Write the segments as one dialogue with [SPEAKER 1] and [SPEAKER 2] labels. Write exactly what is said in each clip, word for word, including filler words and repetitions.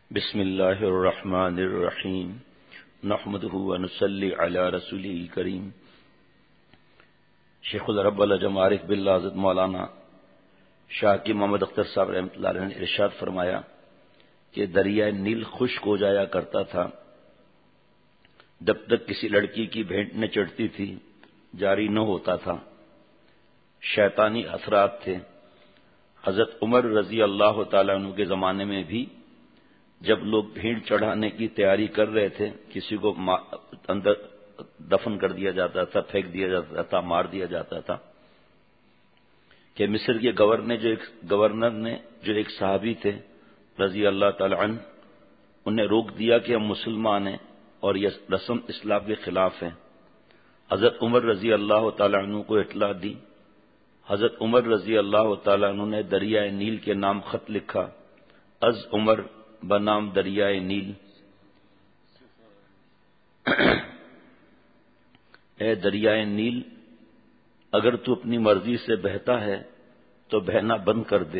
[SPEAKER 1] بسم اللہ الرحمن الرحیم نحمدہ ونصلی علی رسولہ الکریم۔ شیخ العرب العجم عارف باللہ حضرت مولانا شاہ کی محمد اختر صاحب رحمۃ اللہ علیہ نے ارشاد فرمایا کہ دریائے نیل خشک ہو جایا کرتا تھا جب تک کسی لڑکی کی بھینٹ نہ چڑھتی تھی، جاری نہ ہوتا تھا۔ شیطانی اثرات تھے۔ حضرت عمر رضی اللہ تعالیٰ عنہ کے زمانے میں بھی جب لوگ بھیڑ چڑھانے کی تیاری کر رہے تھے، کسی کو اندر دفن کر دیا جاتا تھا، پھینک دیا جاتا تھا، مار دیا جاتا تھا، کہ مصر کے گورنر جو ایک گورنر نے جو ایک صحابی تھے رضی اللہ تعالی عنہ، انہیں روک دیا کہ ہم مسلمان ہیں اور یہ رسم اسلام کے خلاف ہے۔ حضرت عمر رضی اللہ تعالی عنہ کو اطلاع دی۔ حضرت عمر رضی اللہ تعالی عنہ نے دریائے نیل کے نام خط لکھا، از عمر بنام دریائے نیل، اے دریائے نیل، اگر تو اپنی مرضی سے بہتا ہے تو بہنا بند کر دے،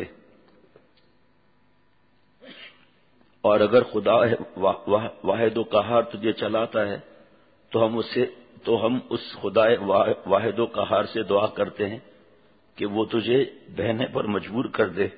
[SPEAKER 1] اور اگر خدا واحد و قہار تجھے چلاتا ہے تو ہم اسے تو ہم اس خدا واحد و قہار سے دعا کرتے ہیں کہ وہ تجھے بہنے پر مجبور کر دے۔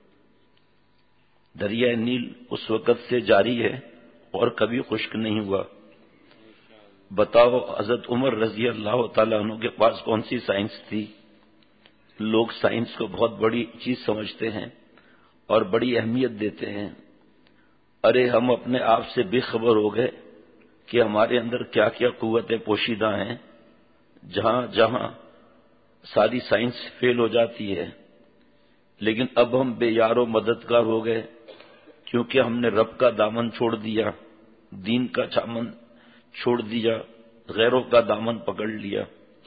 [SPEAKER 1] دریائے نیل اس وقت سے جاری ہے اور کبھی خشک نہیں ہوا۔ بتاؤ حضرت عمر رضی اللہ تعالیٰ عنہ کے پاس کون سی سائنس تھی؟ لوگ سائنس کو بہت بڑی چیز سمجھتے ہیں اور بڑی اہمیت دیتے ہیں۔ ارے ہم اپنے آپ سے بے خبر ہو گئے کہ ہمارے اندر کیا کیا قوتیں پوشیدہ ہیں، جہاں جہاں ساری سائنس فیل ہو جاتی ہے۔ لیکن اب ہم بے یار و مددگار ہو گئے، کیونکہ ہم نے رب کا دامن چھوڑ دیا، دین کا چامن چھوڑ دیا، غیروں کا دامن پکڑ لیا۔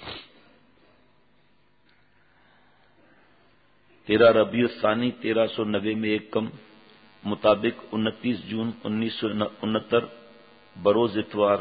[SPEAKER 1] تیرہ ربیع الثانی تیرہ سو نوے میں ایک کم مطابق انتیس جون انیس سو انہتر بروز اتوار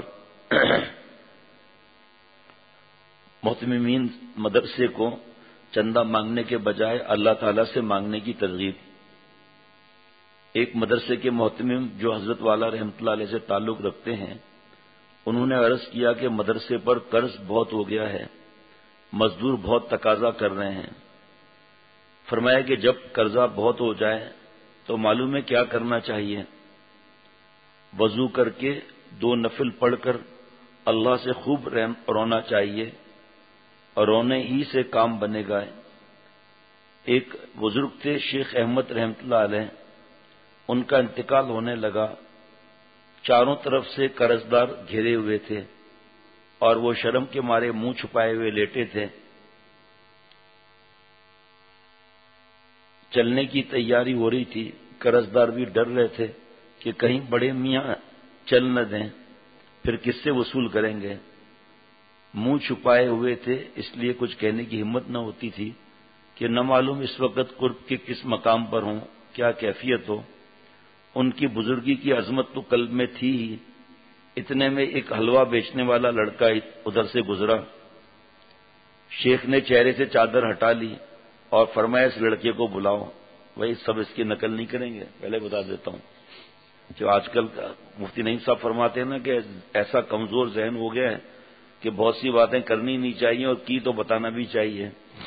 [SPEAKER 1] محتممین مدرسے کو چندہ مانگنے کے بجائے اللہ تعالیٰ سے مانگنے کی ترغیب۔ ایک مدرسے کے محتمم جو حضرت والا رحمۃ اللہ علیہ سے تعلق رکھتے ہیں، انہوں نے عرض کیا کہ مدرسے پر قرض بہت ہو گیا ہے، مزدور بہت تقاضا کر رہے ہیں۔ فرمایا کہ جب قرضہ بہت ہو جائے تو معلوم ہے کیا کرنا چاہیے؟ وضو کر کے دو نفل پڑھ کر اللہ سے خوب رونا چاہیے، اور رونے ہی سے کام بنے گا۔ ایک بزرگ تھے شیخ احمد رحمۃ اللہ علیہ، ان کا انتقال ہونے لگا۔ چاروں طرف سے قرض دار گھیرے ہوئے تھے اور وہ شرم کے مارے منہ چھپائے ہوئے لیٹے تھے۔ چلنے کی تیاری ہو رہی تھی، قرض دار بھی ڈر رہے تھے کہ کہیں بڑے میاں چل نہ دیں، پھر کس سے وصول کریں گے۔ منہ چھپائے ہوئے تھے، اس لیے کچھ کہنے کی ہمت نہ ہوتی تھی کہ نہ معلوم اس وقت قرب کے کس مقام پر ہوں، کیا کیفیت ہو۔ ان کی بزرگی کی عظمت تو قلب میں تھی ہی۔ اتنے میں ایک حلوہ بیچنے والا لڑکا ادھر سے گزرا۔ شیخ نے چہرے سے چادر ہٹا لی اور فرمایا اس لڑکے کو بلاؤ۔ وہی سب اس کی نقل نہیں کریں گے، پہلے بتا دیتا ہوں۔ جو آج کل کا مفتی نعیم صاحب فرماتے ہیں نا کہ ایسا کمزور ذہن ہو گیا ہے کہ بہت سی باتیں کرنی نہیں چاہیے اور کی تو بتانا بھی چاہیے۔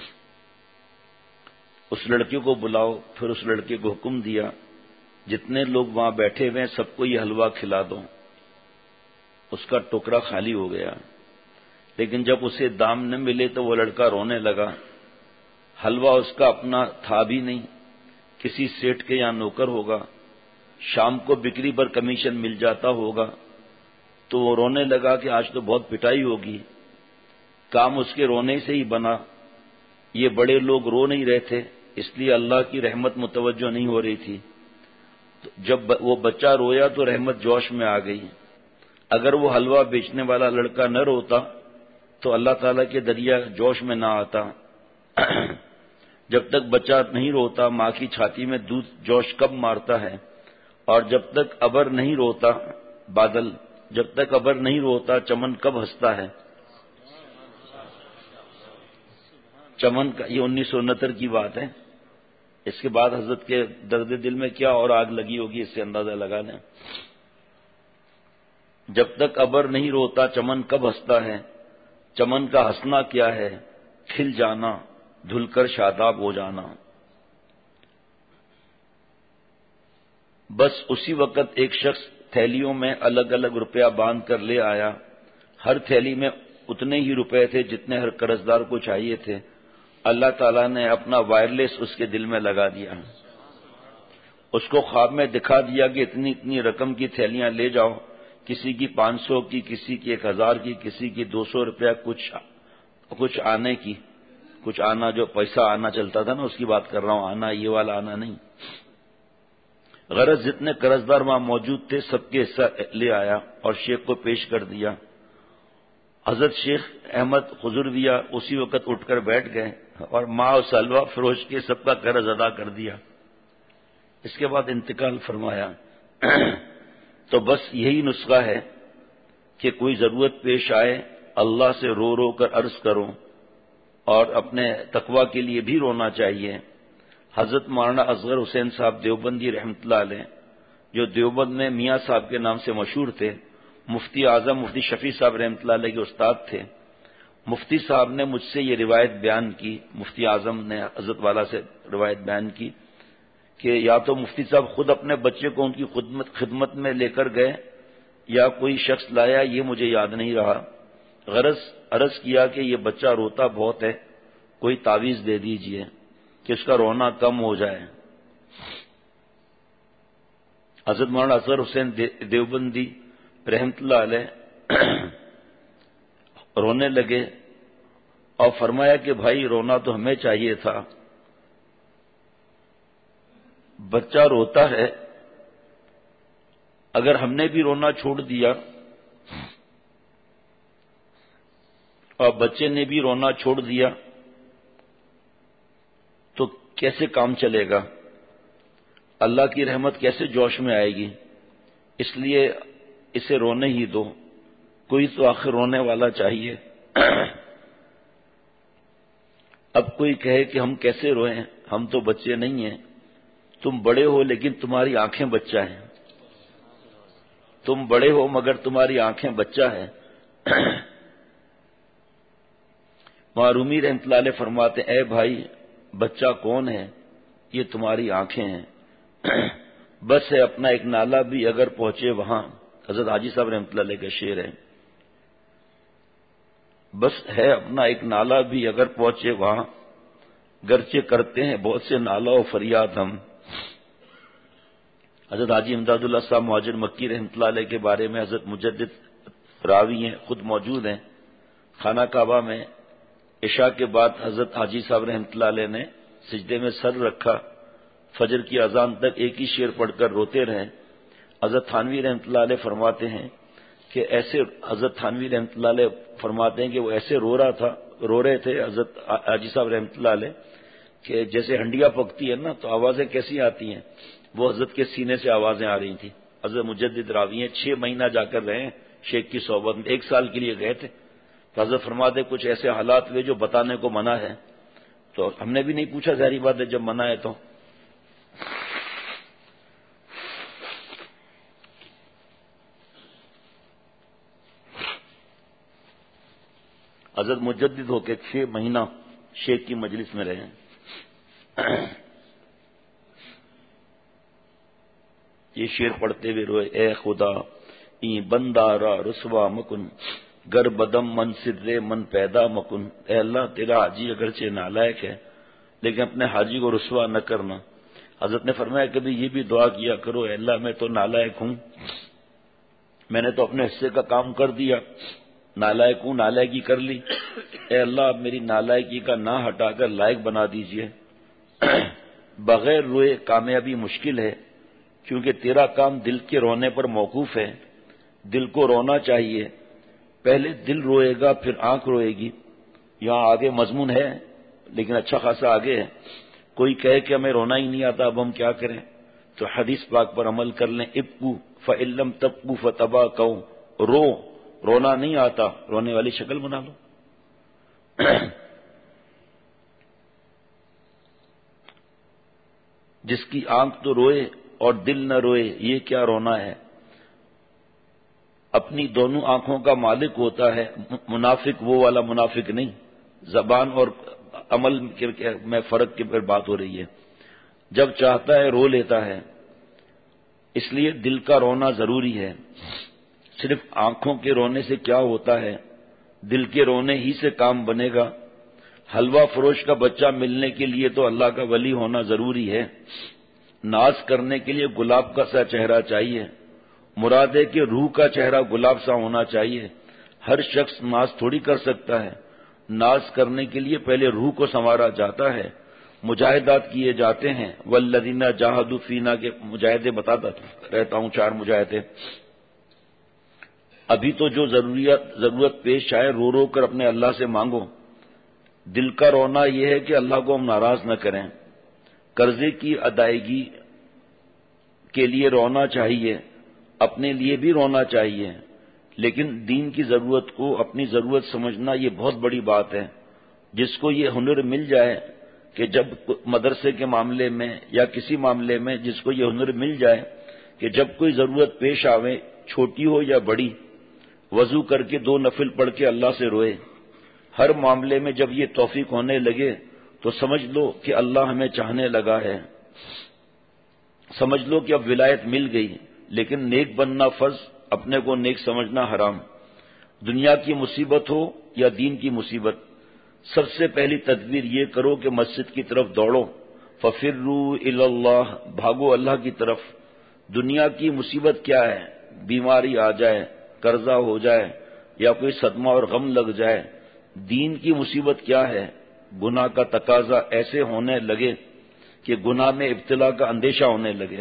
[SPEAKER 1] اس لڑکے کو بلاؤ۔ پھر اس لڑکے کو حکم دیا جتنے لوگ وہاں بیٹھے ہوئے ہیں سب کو یہ حلوہ کھلا دو۔ اس کا ٹکڑا خالی ہو گیا، لیکن جب اسے دام نہ ملے تو وہ لڑکا رونے لگا۔ حلوہ اس کا اپنا تھا بھی نہیں، کسی سیٹ کے یہاں نوکر ہوگا، شام کو بکری پر کمیشن مل جاتا ہوگا، تو وہ رونے لگا کہ آج تو بہت پٹائی ہوگی۔ کام اس کے رونے سے ہی بنا۔ یہ بڑے لوگ رو نہیں رہے تھے، اس لیے اللہ کی رحمت متوجہ نہیں ہو رہی تھی۔ جب وہ بچہ رویا تو رحمت جوش میں آ گئی۔ اگر وہ حلوہ بیچنے والا لڑکا نہ روتا تو اللہ تعالیٰ کے دریا جوش میں نہ آتا۔ جب تک بچہ نہیں روتا ماں کی چھاتی میں دودھ جوش کب مارتا ہے، اور جب تک ابر نہیں روتا بادل جب تک ابر نہیں روتا چمن کب ہنستا ہے۔ چمن کا یہ انیس سو انہتر کی بات ہے۔ اس کے بعد حضرت کے درد دل میں کیا اور آگ لگی ہوگی، اس سے اندازہ لگا لیں۔ جب تک ابر نہیں روتا چمن کب ہنستا ہے، چمن کا ہنسنا کیا ہے، کھل جانا دھل کر شاداب ہو جانا۔ بس اسی وقت ایک شخص تھیلیوں میں الگ الگ روپیہ باندھ کر لے آیا، ہر تھیلی میں اتنے ہی روپے تھے جتنے ہر قرضدار کو چاہیے تھے۔ اللہ تعالیٰ نے اپنا وائرلیس اس کے دل میں لگا دیا، اس کو خواب میں دکھا دیا کہ اتنی اتنی رقم کی تھیلیاں لے جاؤ، کسی کی پانچ سو کی، کسی کی ایک ہزار کی، کسی کی دو سو روپیہ، کچھ کچھ آنے کی، کچھ آنا جو پیسہ آنا چلتا تھا نا اس کی بات کر رہا ہوں، آنا یہ والا آنا نہیں۔ غرض جتنے قرضدار وہاں موجود تھے سب کے حصہ لے آیا اور شیخ کو پیش کر دیا۔ حضرت شیخ احمد خضرویہ اسی وقت اٹھ کر بیٹھ گئے اور ماں اور سلوہ فروش کے سب کا قرض ادا کر دیا۔ اس کے بعد انتقال فرمایا۔ تو بس یہی نسخہ ہے کہ کوئی ضرورت پیش آئے اللہ سے رو رو کر عرض کرو، اور اپنے تقوی کے لیے بھی رونا چاہیے۔ حضرت مولانا اصغر حسین صاحب دیوبندی رحمۃ اللہ علیہ، جو دیوبند میں میاں صاحب کے نام سے مشہور تھے، مفتی اعظم مفتی شفیع صاحب رحمۃ اللہ علیہ کے استاد تھے۔ مفتی صاحب نے مجھ سے یہ روایت بیان کی، مفتی اعظم نے حضرت والا سے روایت بیان کی کہ یا تو مفتی صاحب خود اپنے بچے کو ان کی خدمت خدمت میں لے کر گئے یا کوئی شخص لایا، یہ مجھے یاد نہیں رہا۔ غرض عرض کیا کہ یہ بچہ روتا بہت ہے، کوئی تعویذ دے دیجئے کہ اس کا رونا کم ہو جائے۔ حضرت مولانا اصغر حسین دیوبندی رحمت اللہ علیہ رونے لگے اور فرمایا کہ بھائی رونا تو ہمیں چاہیے تھا، بچہ روتا ہے، اگر ہم نے بھی رونا چھوڑ دیا اور بچے نے بھی رونا چھوڑ دیا تو کیسے کام چلے گا؟ اللہ کی رحمت کیسے جوش میں آئے گی؟ اس لیے اسے رونے ہی دو، کوئی تو آخر رونے والا چاہیے۔ اب کوئی کہے کہ ہم کیسے روئیں، ہم تو بچے نہیں ہیں۔ تم بڑے ہو لیکن تمہاری آنکھیں بچہ ہیں، تم بڑے ہو مگر تمہاری آنکھیں بچہ ہیں۔ معرومی رحمۃ اللہ علیہ فرماتے اے بھائی بچہ کون ہے؟ یہ تمہاری آنکھیں ہیں۔ بس ہے اپنا ایک نالا بھی اگر پہنچے وہاں، حضرت حاجی صاحب رحمۃ اللہ علیہ کا شعر ہے، بس ہے اپنا ایک نالا بھی اگر پہنچے وہاں، گرچہ کرتے ہیں بہت سے نالا و فریاد ہم۔ حضرت حاجی امداد اللہ صاحب مہاجر مکی رحمۃ اللہ علیہ کے بارے میں حضرت مجدد راوی ہیں، خود موجود ہیں۔ خانہ کعبہ میں عشاء کے بعد حضرت حاجی صاحب رحمۃ اللہ علیہ نے سجدے میں سر رکھا، فجر کی اذان تک ایک ہی شعر پڑھ کر روتے رہے۔ حضرت تھانوی رحمۃ اللہ علیہ فرماتے ہیں کہ ایسے حضرت تھانوی رحمۃ اللہ علیہ فرماتے ہیں کہ وہ ایسے رو رہا تھا رو رہے تھے حضرت حاجی صاحب رحمۃ اللہ علیہ کہ جیسے ہنڈیا پکتی ہے نا تو آوازیں کیسی آتی ہیں، وہ حضرت کے سینے سے آوازیں آ رہی تھیں۔ حضرت مجدد راوی ہیں، چھ مہینہ جا کر رہے ہیں شیخ کی صحبت میں، ایک سال کے لیے گئے تھے تو حضرت فرماتے کچھ ایسے حالات ہوئے جو بتانے کو منع ہے، تو ہم نے بھی نہیں پوچھا، ظاہری بات ہے جب منع ہے تو۔ حضرت مجدد ہو کے چھ مہینہ شیخ کی مجلس میں رہے۔ یہ شعر پڑھتے ہوئے روئے اے خدا این بندہ را رسوا مکن، گر بدم من سر من پیدا مکن۔ اے اللہ تیرا حاجی اگرچہ نالائق ہے لیکن اپنے حاجی کو رسوا نہ کرنا۔ حضرت نے فرمایا کبھی یہ بھی دعا کیا کرو اے اللہ میں تو نالائق ہوں، میں نے تو اپنے حصے کا کام کر دیا، نالائق ہوں، نالائقی کر لی، اے اللہ اب میری نالائقی کا نہ ہٹا کر لائق بنا دیجئے۔ بغیر روئے کامیابی مشکل ہے کیونکہ تیرا کام دل کے رونے پر موقوف ہے، دل کو رونا چاہیے، پہلے دل روئے گا پھر آنکھ روئے گی۔ یہاں آگے مضمون ہے لیکن اچھا خاصا آگے ہے۔ کوئی کہے کہ ہمیں رونا ہی نہیں آتا اب ہم کیا کریں، تو حدیث پاک پر عمل کر لیں، ابکو فإن لم تبکو فتباکوا، رو رونا نہیں آتا رونے والی شکل بنا لو۔ جس کی آنکھ تو روئے اور دل نہ روئے، یہ کیا رونا ہے؟ اپنی دونوں آنکھوں کا مالک ہوتا ہے، منافق وہ والا منافق نہیں، زبان اور عمل میں فرق کی بات ہو رہی ہے۔ جب چاہتا ہے رو لیتا ہے، اس لیے دل کا رونا ضروری ہے۔ صرف آنکھوں کے رونے سے کیا ہوتا ہے؟ دل کے رونے ہی سے کام بنے گا۔ حلوہ فروش کا بچہ ملنے کے لیے تو اللہ کا ولی ہونا ضروری ہے۔ ناز کرنے کے لیے گلاب کا سا چہرہ چاہیے، مراد ہے کہ روح کا چہرہ گلاب سا ہونا چاہیے۔ ہر شخص ناز تھوڑی کر سکتا ہے، ناز کرنے کے لیے پہلے روح کو سنوارا جاتا ہے، مجاہدات کیے جاتے ہیں۔ والذین جاہدوا فینا کے مجاہدے بتاتا رہتا ہوں، چار مجاہدے۔ ابھی تو جو ضروریات ضرورت پیش آئے رو رو کر اپنے اللہ سے مانگو۔ دل کا رونا یہ ہے کہ اللہ کو ہم ناراض نہ کریں۔ قرضے کی ادائیگی کے لیے رونا چاہیے، اپنے لیے بھی رونا چاہیے، لیکن دین کی ضرورت کو اپنی ضرورت سمجھنا یہ بہت بڑی بات ہے۔ جس کو یہ ہنر مل جائے کہ جب مدرسے کے معاملے میں یا کسی معاملے میں جس کو یہ ہنر مل جائے کہ جب کوئی ضرورت پیش آوے، چھوٹی ہو یا بڑی، وضو کر کے دو نفل پڑھ کے اللہ سے روئے، ہر معاملے میں جب یہ توفیق ہونے لگے تو سمجھ لو کہ اللہ ہمیں چاہنے لگا ہے، سمجھ لو کہ اب ولایت مل گئی۔ لیکن نیک بننا فرض، اپنے کو نیک سمجھنا حرام۔ دنیا کی مصیبت ہو یا دین کی مصیبت، سب سے پہلی تدبیر یہ کرو کہ مسجد کی طرف دوڑو، ففروا الی اللہ، بھاگو اللہ کی طرف۔ دنیا کی مصیبت کیا ہے؟ بیماری آ جائے، قرضہ ہو جائے یا کوئی صدمہ اور غم لگ جائے۔ دین کی مصیبت کیا ہے؟ گناہ کا تقاضا ایسے ہونے لگے کہ گناہ میں ابتلا کا اندیشہ ہونے لگے،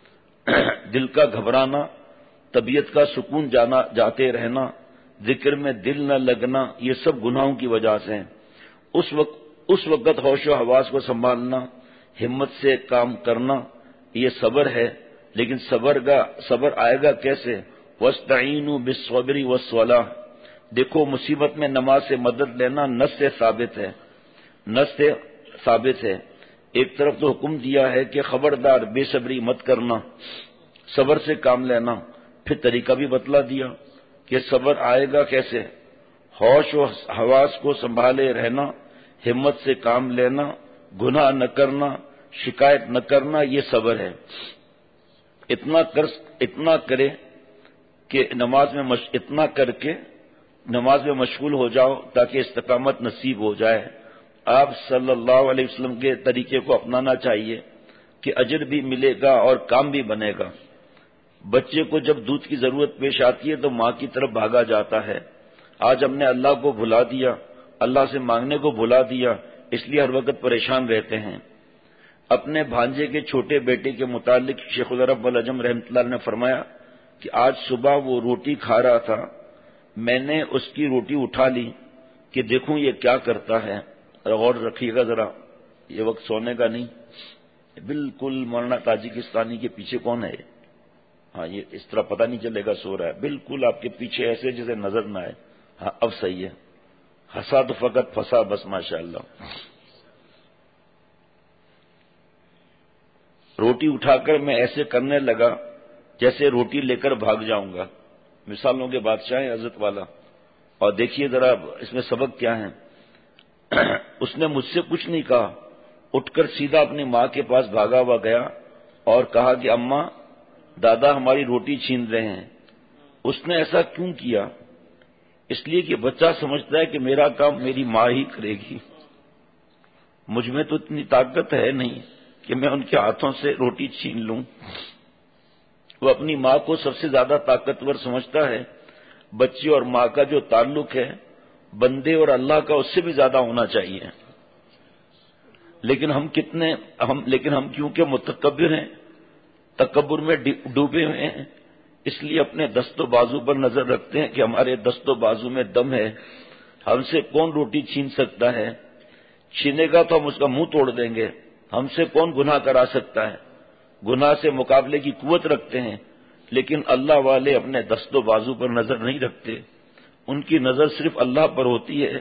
[SPEAKER 1] دل کا گھبرانا، طبیعت کا سکون جانا جاتے رہنا، ذکر میں دل نہ لگنا، یہ سب گناہوں کی وجہ سے ہیں۔ اس وقت اس وقت ہوش و حواس کو سنبھالنا، ہمت سے کام کرنا، یہ صبر ہے۔ لیکن صبر کا صبر آئے گا کیسے؟ وَاسْتَعِينُوا بِالصَّبْرِ وَالصَّلَاةِ، دیکھو مصیبت میں نماز سے مدد لینا نص سے ثابت ہے، نص سے ثابت ہے۔ ایک طرف تو حکم دیا ہے کہ خبردار بے صبری مت کرنا، صبر سے کام لینا، پھر طریقہ بھی بتلا دیا کہ صبر آئے گا کیسے؟ ہوش و حواس کو سنبھالے رہنا، ہمت سے کام لینا، گناہ نہ کرنا، شکایت نہ کرنا، یہ صبر ہے۔ اتنا کر اتنا کرے کہ نماز میں مش... اتنا کر کے نماز میں مشغول ہو جاؤ تاکہ استقامت نصیب ہو جائے۔ آپ صلی اللہ علیہ وسلم کے طریقے کو اپنانا چاہیے کہ اجر بھی ملے گا اور کام بھی بنے گا۔ بچے کو جب دودھ کی ضرورت پیش آتی ہے تو ماں کی طرف بھاگا جاتا ہے۔ آج ہم نے اللہ کو بھلا دیا، اللہ سے مانگنے کو بھلا دیا، اس لیے ہر وقت پریشان رہتے ہیں۔ اپنے بھانجے کے چھوٹے بیٹے کے متعلق شیخ العرب والعجم رحمۃ اللہ نے فرمایا کہ آج صبح وہ روٹی کھا رہا تھا، میں نے اس کی روٹی اٹھا لی کہ دیکھوں یہ کیا کرتا ہے۔ غور رکھیے گا ذرا، یہ وقت سونے کا نہیں۔ بالکل مولانا تاجکستانی کے پیچھے کون ہے؟ ہاں، یہ اس طرح پتہ نہیں چلے گا سو رہا ہے، بالکل آپ کے پیچھے ایسے جیسے نظر نہ آئے۔ ہاں اب صحیح ہے، ہنسا تو فقط پھنسا بس، ماشاءاللہ۔ روٹی اٹھا کر میں ایسے کرنے لگا جیسے روٹی لے کر بھاگ جاؤں گا۔ مثالوں کے بادشاہ ہیں حضرت والا۔ اور دیکھیے ذرا اس میں سبق کیا ہے۔ اس نے مجھ سے کچھ نہیں کہا، اٹھ کر سیدھا اپنی ماں کے پاس بھاگا ہوا گیا اور کہا کہ اماں، دادا ہماری روٹی چھین رہے ہیں۔ اس نے ایسا کیوں کیا؟ اس لیے کہ بچہ سمجھتا ہے کہ میرا کام میری ماں ہی کرے گی، مجھ میں تو اتنی طاقت ہے نہیں کہ میں ان کے ہاتھوں سے روٹی چھین لوں۔ وہ اپنی ماں کو سب سے زیادہ طاقتور سمجھتا ہے۔ بچے اور ماں کا جو تعلق ہے بندے اور اللہ کا اس سے بھی زیادہ ہونا چاہیے۔ لیکن ہم کتنے ہم لیکن ہم کیونکہ متکبر ہیں، تکبر میں ڈوبے ہوئے ہیں، اس لیے اپنے دست و بازو پر نظر رکھتے ہیں کہ ہمارے دست و بازو میں دم ہے، ہم سے کون روٹی چھین سکتا ہے؟ چھینے گا تو ہم اس کا منہ توڑ دیں گے، ہم سے کون گناہ کرا سکتا ہے؟ گناہ سے مقابلے کی قوت رکھتے ہیں، لیکن اللہ والے اپنے دست و بازو پر نظر نہیں رکھتے، ان کی نظر صرف اللہ پر ہوتی ہے۔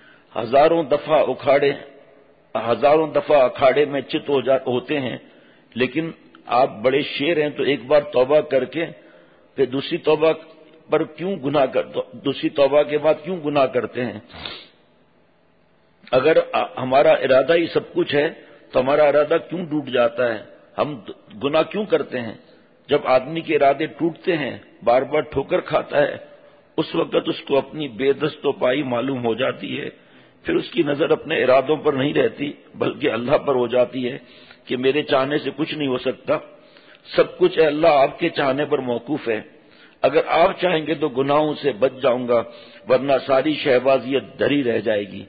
[SPEAKER 1] ہزاروں دفعہ اکھاڑے ہزاروں دفعہ اکھاڑے میں چت ہو جا ہوتے ہیں، لیکن آپ بڑے شیر ہیں تو ایک بار توبہ کر کے پھر دوسری توبہ پر کیوں گناہ کر دوسری توبہ کے بعد کیوں گناہ کرتے ہیں؟ اگر ہمارا ارادہ ہی سب کچھ ہے تو ہمارا ارادہ کیوں ٹوٹ جاتا ہے؟ ہم گناہ کیوں کرتے ہیں؟ جب آدمی کے ارادے ٹوٹتے ہیں، بار بار ٹھوکر کھاتا ہے، اس وقت اس کو اپنی بے دست و پائی معلوم ہو جاتی ہے، پھر اس کی نظر اپنے ارادوں پر نہیں رہتی بلکہ اللہ پر ہو جاتی ہے کہ میرے چاہنے سے کچھ نہیں ہو سکتا، سب کچھ اللہ آپ کے چاہنے پر موقوف ہے، اگر آپ چاہیں گے تو گناہوں سے بچ جاؤں گا ورنہ ساری شہبازیت دھری رہ جائے گی۔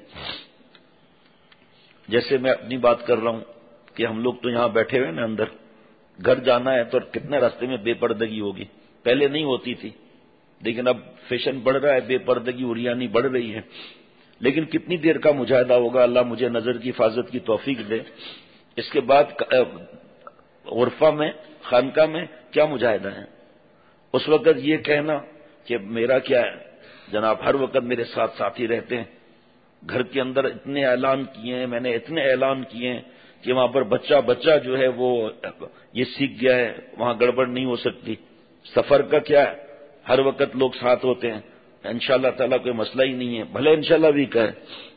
[SPEAKER 1] جیسے میں اپنی بات کر رہا ہوں کہ ہم لوگ تو یہاں بیٹھے ہوئے نا اندر، گھر جانا ہے تو کتنے راستے میں بے پردگی ہوگی، پہلے نہیں ہوتی تھی لیکن اب فیشن بڑھ رہا ہے، بے پردگی عریانی بڑھ رہی ہے، لیکن کتنی دیر کا مجاہدہ ہوگا، اللہ مجھے نظر کی حفاظت کی توفیق دے۔ اس کے بعد غرفہ میں، خانقاہ میں کیا مجاہدہ ہے؟ اس وقت یہ کہنا کہ میرا کیا ہے جناب، ہر وقت میرے ساتھ ساتھی رہتے ہیں، گھر کے اندر اتنے اعلان کیے ہیں میں نے، اتنے اعلان کیے ہیں کہ وہاں پر بچہ بچہ جو ہے وہ یہ سیکھ گیا ہے، وہاں گڑبڑ نہیں ہو سکتی۔ سفر کا کیا ہے، ہر وقت لوگ ساتھ ہوتے ہیں، انشاءاللہ تعالیٰ کوئی مسئلہ ہی نہیں ہے، بھلے انشاءاللہ بھی کہے،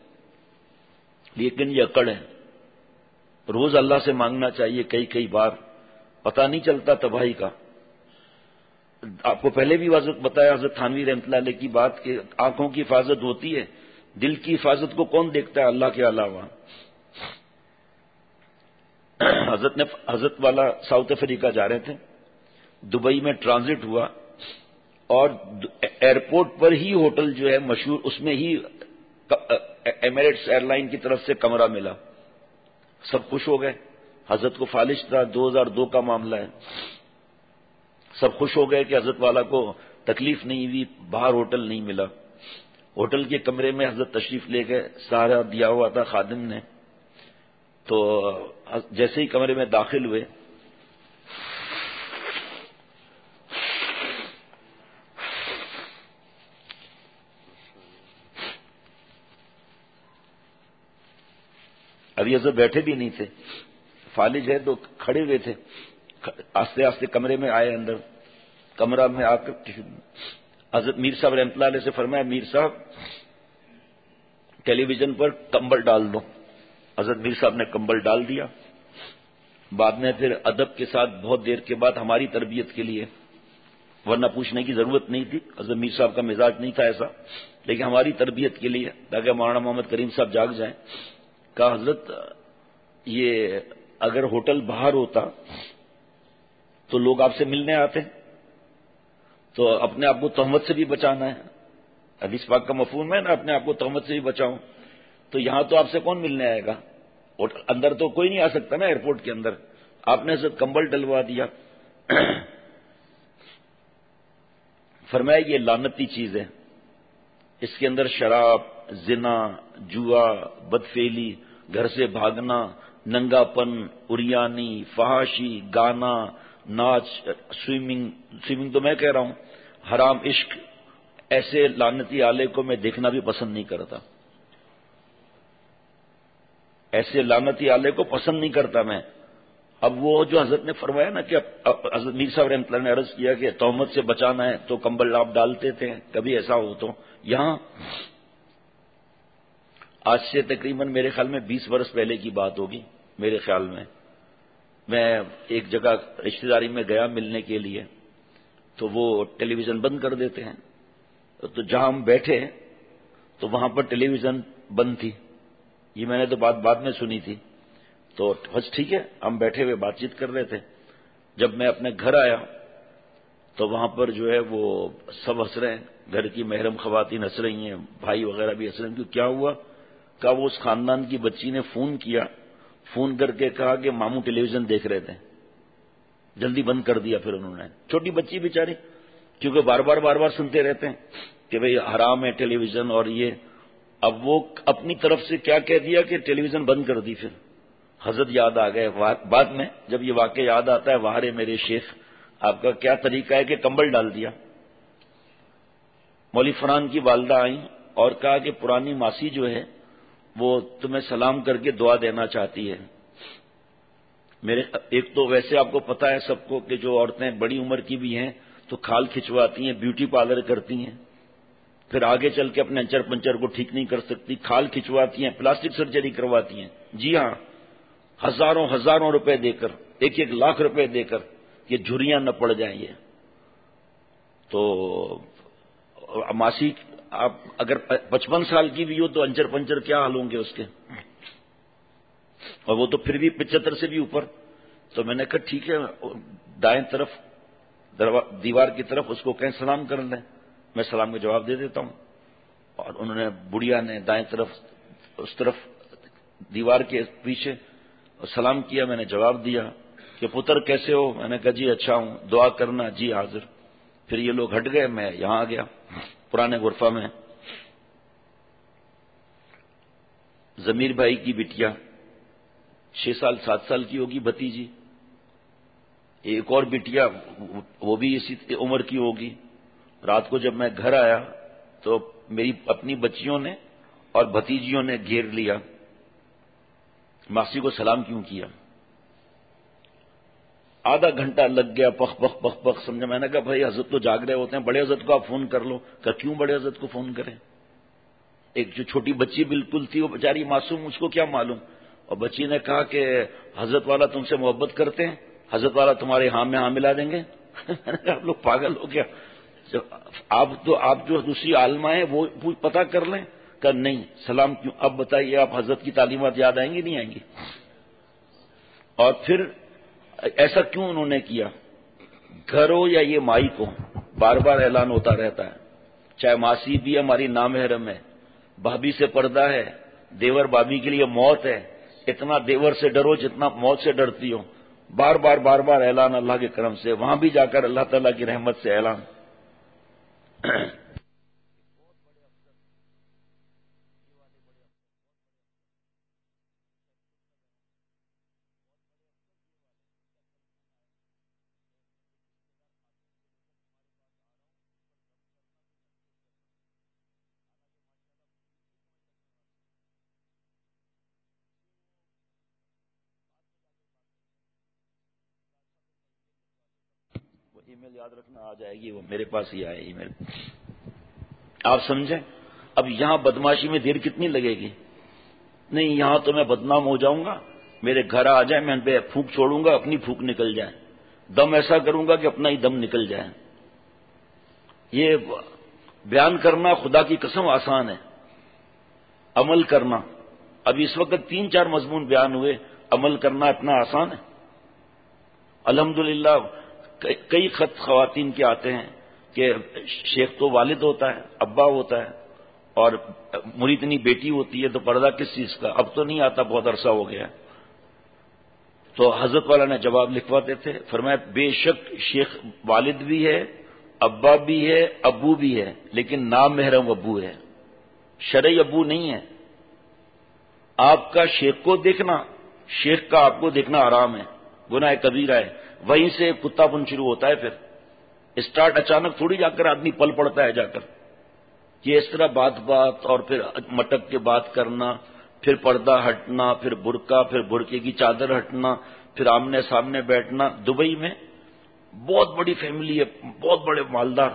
[SPEAKER 1] لیکن یہ اکڑ ہے، روز اللہ سے مانگنا چاہیے کئی کئی بار، پتہ نہیں چلتا تباہی کا۔ آپ کو پہلے بھی واضح بتایا حضرت تھانوی رحمۃ اللہ علیہ کی بات کہ آنکھوں کی حفاظت ہوتی ہے، دل کی حفاظت کو کون دیکھتا ہے اللہ کے علاوہ؟ حضرت نے حضرت والا ساؤتھ افریقہ جا رہے تھے، دبئی میں ٹرانزٹ ہوا اور ایئرپورٹ پر ہی ہوٹل جو ہے مشہور، اس میں ہی ایمریٹس ایئر لائن کی طرف سے کمرہ ملا، سب خوش ہو گئے۔ حضرت کو فالج تھا، دو ہزار دو کا معاملہ ہے، سب خوش ہو گئے کہ حضرت والا کو تکلیف نہیں ہوئی، باہر ہوٹل نہیں ملا۔ ہوٹل کے کمرے میں حضرت تشریف لے گئے، سہارا دیا ہوا تھا خادم نے، تو جیسے ہی کمرے میں داخل ہوئے ابھی حضرت بیٹھے بھی نہیں تھے، فالج ہے تو کھڑے ہوئے تھے، آستے آستے کمرے میں آئے، اندر کمرہ میں آ کر حضرت میر صاحب رحمۃ اللہ علیہ سے فرمایا میر صاحب ٹیلی ویژن پر کمبل ڈال دو۔ حضرت میر صاحب نے کمبل ڈال دیا، بعد میں پھر ادب کے ساتھ بہت دیر کے بعد ہماری تربیت کے لیے، ورنہ پوچھنے کی ضرورت نہیں تھی، حضرت میر صاحب کا مزاج نہیں تھا ایسا، لیکن ہماری تربیت کے لیے تاکہ مولانا محمد کریم صاحب جاگ جائیں، کہا حضرت یہ اگر ہوٹل باہر ہوتا تو لوگ آپ سے ملنے آتے، تو اپنے آپ کو تہمت سے بھی بچانا ہے، حدیث پاک کا مفہوم ہے نا، اپنے آپ کو تہمت سے بھی بچاؤں، تو یہاں تو آپ سے کون ملنے آئے گا، اندر تو کوئی نہیں آ سکتا نا ایئرپورٹ کے اندر، آپ نے حضرت کمبل ڈلوا دیا۔ فرمایا یہ لعنتی چیز ہے، اس کے اندر شراب، زنا، جوا، بدفعلی، گھر سے بھاگنا، ننگا پن، اریانی، فحاشی، گانا، ناچ، سوئمنگ سوئمنگ تو میں کہہ رہا ہوں، حرام عشق، ایسے لعنتی آلے کو میں دیکھنا بھی پسند نہیں کرتا، ایسے لعنتی آلے کو پسند نہیں کرتا میں۔ اب وہ جو حضرت نے فرمایا نا کہ حضرت میر صاحب رحمۃ اللہ نے عرض کیا کہ تہمت سے بچانا ہے تو کمبل آپ ڈالتے تھے، کبھی ایسا ہو تو یہاں آج سے تقریباً میرے خیال میں بیس برس پہلے کی بات ہوگی، میرے خیال میں میں ایک جگہ رشتہ داری میں گیا ملنے کے لیے، تو وہ ٹیلی ویژن بند کر دیتے ہیں، تو جہاں ہم بیٹھے تو وہاں پر ٹیلی ویژن بند تھی، یہ میں نے تو بات بعد میں سنی تھی، تو بس ٹھیک ہے ہم بیٹھے ہوئے بات چیت کر رہے تھے، جب میں اپنے گھر آیا تو وہاں پر جو ہے وہ سب ہنس رہے ہیں، گھر کی محرم خواتین ہنس رہی ہیں، بھائی وغیرہ بھی ہنس رہے ہیں، کیوں کیا ہوا؟ کہا وہ اس خاندان کی بچی نے فون کیا، فون کر کے کہا کہ ماموں ٹیلی ویژن دیکھ رہے تھے، جلدی بند کر دیا پھر انہوں نے، چھوٹی بچی بیچاری، کیونکہ بار بار بار بار سنتے رہتے ہیں کہ بھئی حرام ہے ٹیلی ویژن اور یہ، اب وہ اپنی طرف سے کیا کہہ دیا کہ ٹیلی ویژن بند کر دی۔ پھر حضرت یاد آ گئے بعد میں، جب یہ واقعہ یاد آتا ہے وہارے میرے شیخ آپ کا کیا طریقہ ہے کہ کمبل ڈال دیا۔ مولوی فرحان کی والدہ آئیں اور کہا کہ پرانی ماسی جو ہے وہ تمہیں سلام کر کے دعا دینا چاہتی ہے، میرے ایک تو ویسے آپ کو پتا ہے سب کو کہ جو عورتیں بڑی عمر کی بھی ہیں تو کھال کھچواتی ہیں، بیوٹی پارلر کرتی ہیں، پھر آگے چل کے اپنے انچر پنچر کو ٹھیک نہیں کر سکتی، کھال کھچواتی ہیں، پلاسٹک سرجری کرواتی ہیں. جی ہاں، ہزاروں ہزاروں روپے دے کر، ایک ایک لاکھ روپے دے کر یہ جھریاں نہ پڑ جائیں. یہ تو ماسی آپ اگر پچپن سال کی بھی ہو تو انچر پنچر کیا حال ہوں گے اس کے، اور وہ تو پھر بھی پچہتر سے بھی اوپر. تو میں نے کہا ٹھیک ہے، دائیں طرف دیوار کی طرف اس کو کہیں سلام کر لیں، میں سلام کا جواب دے دیتا ہوں. اور انہوں نے بڑھیا نے دائیں طرف اس طرف دیوار کے پیچھے سلام کیا. میں نے جواب دیا کہ پتر کیسے ہو؟ میں نے کہا جی اچھا ہوں، دعا کرنا. جی حاضر. پھر یہ لوگ ہٹ گئے، میں یہاں آ گیا پرانے غرفہ میں. ضمیر بھائی کی بٹیا چھ سال سات سال کی ہوگی، بھتیجی. ایک اور بٹیا وہ بھی اسی عمر کی ہوگی. رات کو جب میں گھر آیا تو میری اپنی بچیوں نے اور بھتیجیوں نے گھیر لیا. ماسی کو سلام کیوں کیا؟ آدھا گھنٹہ لگ گیا، پخ پخ پخ پخ سمجھا. میں نے کہا بھائی حضرت تو جاگ رہے ہوتے ہیں، بڑے حضرت کو آپ فون کر لو. کہ کیوں بڑے حضرت کو فون کریں؟ ایک جو چھوٹی بچی بالکل تھی وہ بیچاری معصوم، مجھ کو کیا معلوم. اور بچی نے کہا کہ حضرت والا تم سے محبت کرتے ہیں، حضرت والا تمہارے ہاں میں ہاں ملا دیں گے. میں نے کہا آپ لوگ پاگل ہو گیا، آپ تو آپ جو دوسری عالمہ ہیں وہ پتہ کر لیں. کہ نہیں سلام کیوں؟ اب بتائیے آپ حضرت کی تعلیمات یاد آئیں گی نہیں آئیں گی؟ اور پھر ایسا کیوں انہوں نے کیا؟ گھر ہو یا یہ مائی کو بار بار اعلان ہوتا رہتا ہے، چاہے ماسی بھی ہماری نامحرم ہے، بھابھی سے پردہ ہے، دیور بھابھی کے لیے موت ہے، اتنا دیور سے ڈرو جتنا موت سے ڈرتی ہو. بار بار بار بار اعلان اللہ کے کرم سے. وہاں بھی جا کر اللہ تعالیٰ کی رحمت سے اعلان. وہ ای میل یاد رکھنا، آ جائے گی، وہ میرے پاس ہی آئے ای میل. آپ سمجھیں؟ اب یہاں بدماشی میں دیر کتنی لگے گی؟ نہیں یہاں تو میں بدنام ہو جاؤں گا، میرے گھر آ جائیں، میں ان پہ پھونک چھوڑوں گا، اپنی پھونک نکل جائے. دم ایسا کروں گا کہ اپنا ہی دم نکل جائے. یہ بیان کرنا خدا کی قسم آسان ہے، عمل کرنا ابھی اس وقت تین چار مضمون بیان ہوئے، عمل کرنا اتنا آسان ہے. الحمدللہ کئی خط خواتین کے آتے ہیں کہ شیخ تو والد ہوتا ہے، ابا ہوتا ہے، اور مریدنی بیٹی ہوتی ہے، تو پردہ کس چیز کا؟ اب تو نہیں آتا، بہت عرصہ ہو گیا. تو حضرت والا نے جواب لکھواتے تھے، فرمایا بے شک شیخ والد بھی ہے، ابا بھی ہے، ابو بھی ہے، لیکن نام محرم ابو ہے، شرعی ابو نہیں ہے. آپ کا شیخ کو دیکھنا، شیخ کا آپ کو دیکھنا حرام ہے، گناہ کبیرہ ہے. وہیں سے کتا پن شروع ہوتا ہے. پھر اسٹارٹ اچانک تھوڑی جا کر آدمی پل پڑتا ہے جا کر. یہ اس طرح بات بات اور پھر مٹک کے بات کرنا، پھر پردہ ہٹنا، پھر برقع، پھر برقعے کی چادر ہٹنا، پھر آمنے سامنے بیٹھنا. دبئی میں بہت بڑی فیملی ہے، بہت بڑے مالدار،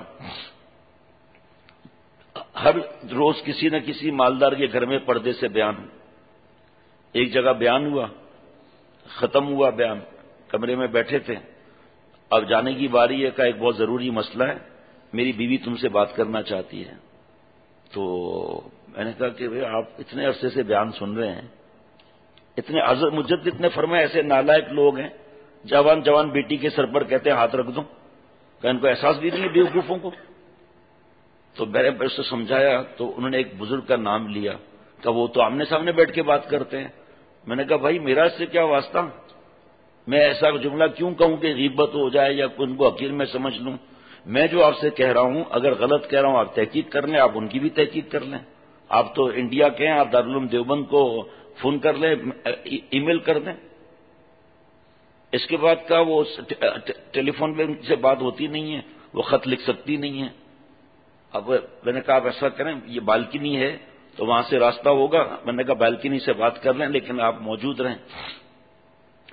[SPEAKER 1] ہر روز کسی نہ کسی مالدار کے گھر میں پردے سے بیان. ایک جگہ بیان ہوا، ختم ہوا بیان، کمرے میں بیٹھے تھے، اب جانے کی باری ہے، کا ایک بہت ضروری مسئلہ ہے، میری بیوی تم سے بات کرنا چاہتی ہے. تو میں نے کہا کہ آپ اتنے عرصے سے بیان سن رہے ہیں، اتنے حضرت مجدد نے فرمایا ایسے نالائق لوگ ہیں، جوان جوان بیٹی کے سر پر کہتے ہیں ہاتھ رکھ دو، کہ ان کو احساس بھی نہیں ہے بیوقوفوں کو. تو میں نے اس سے سمجھایا تو انہوں نے ایک بزرگ کا نام لیا، کہ وہ تو آمنے سامنے بیٹھ کے بات کرتے ہیں. میں نے کہا بھائی میرا اس سے کیا واسطہ، میں ایسا جملہ کیوں کہوں کہ غیبت ہو جائے یا ان کو حقیر میں سمجھ لوں. میں جو آپ سے کہہ رہا ہوں اگر غلط کہہ رہا ہوں آپ تحقیق کر لیں، آپ ان کی بھی تحقیق کر لیں. آپ تو انڈیا کے ہیں، آپ دارالعلوم دیوبند کو فون کر لیں، ای میل کر دیں. اس کے بعد کا وہ ٹیلی فون میں سے بات ہوتی نہیں ہے، وہ خط لکھ سکتی نہیں ہے. اب میں نے کہا آپ ایسا کریں، یہ بالکنی ہے تو وہاں سے راستہ ہوگا. میں نے کہا بالکنی سے بات کر لیں لیکن آپ موجود رہیں.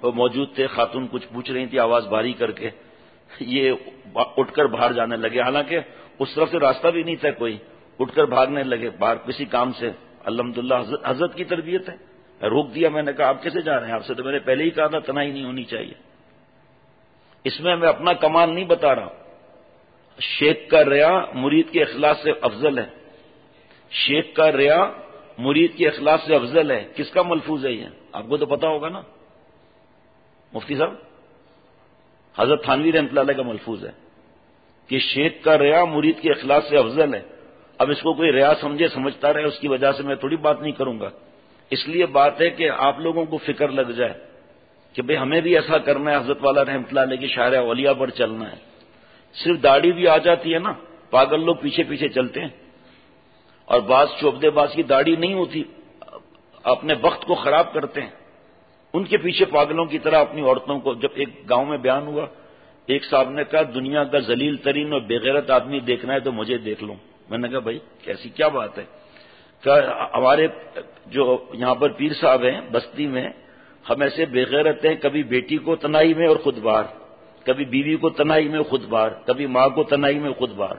[SPEAKER 1] وہ موجود تھے، خاتون کچھ پوچھ رہی تھی آواز بھاری کر کے، یہ اٹھ کر باہر جانے لگے، حالانکہ اس طرف سے راستہ بھی نہیں تھا کوئی، اٹھ کر بھاگنے لگے باہر کسی کام سے۔ الحمدللہ حضرت, حضرت کی تربیت ہے، روک دیا، میں نے کہا آپ کیسے جا رہے ہیں؟ آپ سے تو میں نے پہلے ہی کہا تھا تنہائی نہیں ہونی چاہیے۔ اس میں میں اپنا کمال نہیں بتا رہا، شیخ کا ریا مرید کے اخلاص سے افضل ہے، شیخ کا ریا مرید کے اخلاص سے افضل ہے۔ کس کا ملفوظ ہے یہ؟ آپ کو تو پتا ہوگا نا مفتی صاحب، حضرت تھانوی رحمۃ اللہ علیہ کا ملفوظ ہے کہ شیخ کا ریا مرید کے اخلاص سے افضل ہے۔ اب اس کو کوئی ریا سمجھے سمجھتا رہے، اس کی وجہ سے میں تھوڑی بات نہیں کروں گا، اس لیے بات ہے کہ آپ لوگوں کو فکر لگ جائے کہ بھئی ہمیں بھی ایسا کرنا ہے، حضرت والا رحمۃ اللہ علیہ کی شارع اولیاء پر چلنا ہے۔ صرف داڑھی بھی آ جاتی ہے نا، پاگل لوگ پیچھے پیچھے چلتے ہیں، اور بعض چوبدے باز کی داڑھی نہیں ہوتی، اپنے وقت کو خراب کرتے ہیں، ان کے پیچھے پاگلوں کی طرح اپنی عورتوں کو۔ جب ایک گاؤں میں بیان ہوا، ایک صاحب نے کہا دنیا کا ذلیل ترین اور بےغیرت آدمی دیکھنا ہے تو مجھے دیکھ لوں۔ میں نے کہا بھائی کیسی کیا بات ہے؟ کہ ہمارے جو یہاں پر پیر صاحب ہیں بستی میں، ہم ایسے بےغیرت ہیں، کبھی بیٹی کو تنہائی میں اور خود باہر، کبھی بیوی کو تنہائی میں خود باہر، کبھی ماں کو تنہائی میں خود باہر۔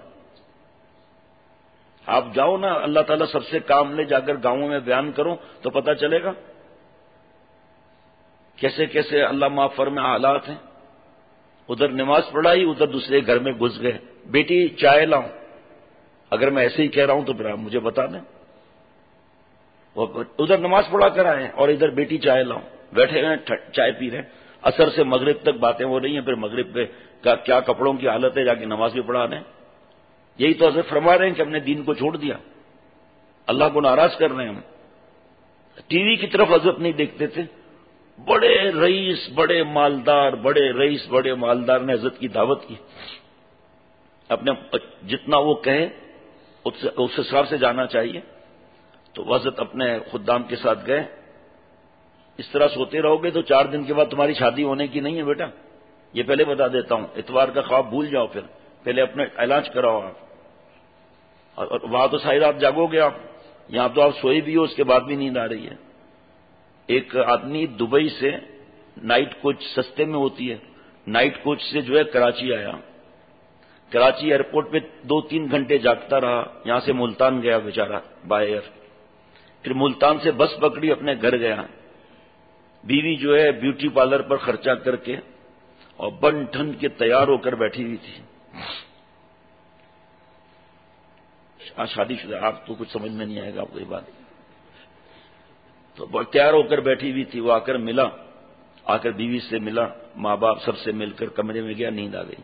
[SPEAKER 1] آپ جاؤ نا، اللہ تعالیٰ سب سے کام لے، جا کر گاؤں میں بیان کرو تو پتہ چلے گا کیسے کیسے اللہ معاف فرمائے میں حالات ہیں۔ ادھر نماز پڑھائی، ادھر دوسرے گھر میں گھس گئے، بیٹی چائے لاؤں، اگر میں ایسے ہی کہہ رہا ہوں تو پھر آپ مجھے بتا دیں۔ ادھر نماز پڑھا کر آئے اور ادھر بیٹی چائے لاؤں، بیٹھے ہوئے چائے پی رہے ہیں، عصر سے مغرب تک باتیں ہو رہی ہیں، پھر مغرب پہ کیا کپڑوں کی حالت ہے، جا کے نماز بھی پڑھا دیں۔ یہی تو حضرت فرما رہے ہیں کہ ہم نے دین کو چھوڑ دیا، اللہ کو ناراض کر رہے ہیں ہم۔ ٹی وی کی طرف حضرت نہیں دیکھتے تھے، بڑے رئیس بڑے مالدار، بڑے رئیس بڑے مالدار نے حضرت کی دعوت کی، اپنے جتنا وہ کہے اس حساب سے جانا چاہیے۔ تو حضرت اپنے خدام کے ساتھ گئے۔ اس طرح سوتے رہو گے تو چار دن کے بعد تمہاری شادی ہونے کی نہیں ہے بیٹا، یہ پہلے بتا دیتا ہوں، اتوار کا خواب بھول جاؤ، پھر پہلے اپنے علاج کراؤ آپ، اور وہاں تو ساری رات جاگو گے آپ، یہاں تو آپ سوئے بھی ہو اس کے بعد بھی نیند آ رہی ہے۔ ایک آدمی دبئی سے نائٹ کوچ سستے میں ہوتی ہے، نائٹ کوچ سے جو ہے کراچی آیا، کراچی ایئرپورٹ پہ دو تین گھنٹے جاگتا رہا، یہاں سے ملتان گیا بیچارہ بائی ایئر، پھر ملتان سے بس پکڑی اپنے گھر گیا، بیوی جو ہے بیوٹی پارلر پر خرچہ کر کے اور بن ٹھن کے تیار ہو کر بیٹھی ہوئی تھی۔ شادی شدہ آپ تو کچھ سمجھ میں نہیں آئے گا آپ کو یہ بات، تو تیار ہو کر بیٹھی ہوئی تھی۔ وہ آ کر ملا، آ کر بیوی سے ملا، ماں باپ سب سے مل کر کمرے میں گیا، نیند آ گئی۔